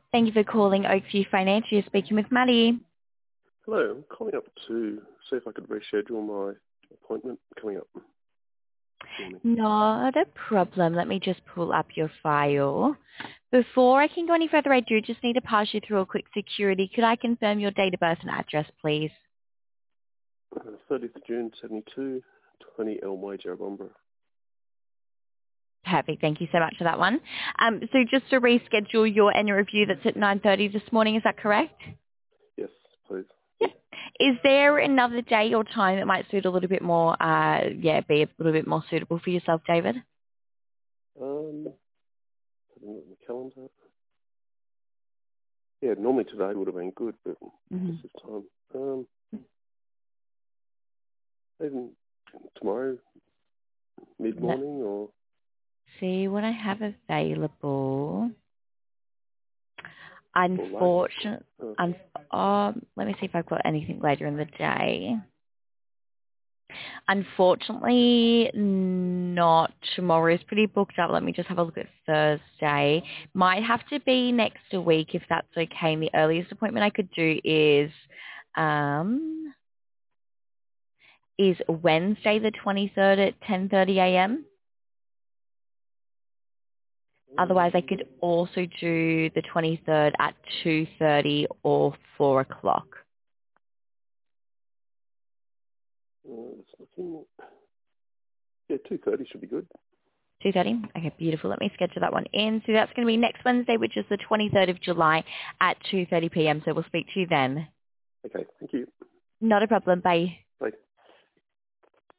Thank you for calling Oakview Financial. You're speaking with Maddie. Hello, I'm calling up to see if I could reschedule my appointment coming up this morning. Not a problem. Let me just pull up your file. Before I can go any further, I do just need to pass you through a quick security. Could I confirm your date of birth and address, please? 30th of June, 72, 20 Elmway, Jerrabomberra. Perfect. Thank you so much for that one. So just to reschedule your annual review that's at 9:30 this morning, is that correct? Yes, please. Yep. Is there another day or time that might suit a little bit more, be a little bit more suitable for yourself, David? Having a look at the calendar. Yeah, normally today would have been good, but hmm just this time. Even tomorrow, Let's mid-morning or see what I have available. late. Unfortunately, let me see if I've got anything later in the day. Unfortunately, not. Tomorrow is pretty booked up. Let me just have a look at Thursday. Might have to be next week if that's okay. And the earliest appointment I could do is Wednesday the 23rd at 10:30 a.m. Otherwise, I could also do the 23rd at 2:30 or 4 o'clock. it's looking, yeah, 2:30 should be good. 2:30? Okay, beautiful. Let me schedule that one in. So that's going to be next Wednesday, which is the 23rd of July at 2:30 p.m. So we'll speak to you then. Okay, thank you. Not a problem. Bye.